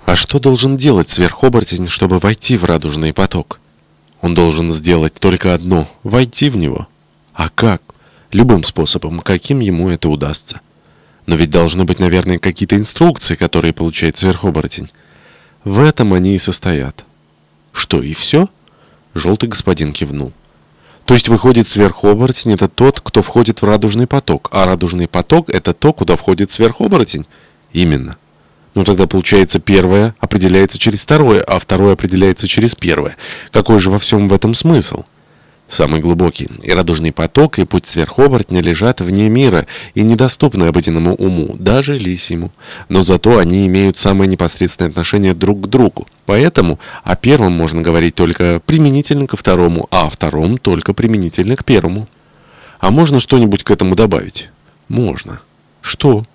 А что должен делать сверхоборотень, чтобы войти в радужный поток? Он должен сделать только одно — войти в него. А как? Любым способом, каким ему это удастся. Но ведь должны быть, наверное, какие-то инструкции, которые получает сверхоборотень. В этом они и состоят. Что, и все? Желтый господин кивнул. То есть, выходит, сверхоборотень — это тот, кто входит в радужный поток, а радужный поток — это то, куда входит сверхоборотень? Именно. Ну тогда, получается, первое определяется через второе, а второе определяется через первое. Какой же во всем в этом смысл? Самый глубокий. И радужный поток, и путь сверхоборотня лежат вне мира и недоступны обыденному уму, даже лисьему. Но зато они имеют самое непосредственное отношение друг к другу. Поэтому о первом можно говорить только применительно ко второму, а о втором только применительно к первому. А можно что-нибудь к этому добавить? Можно. Что?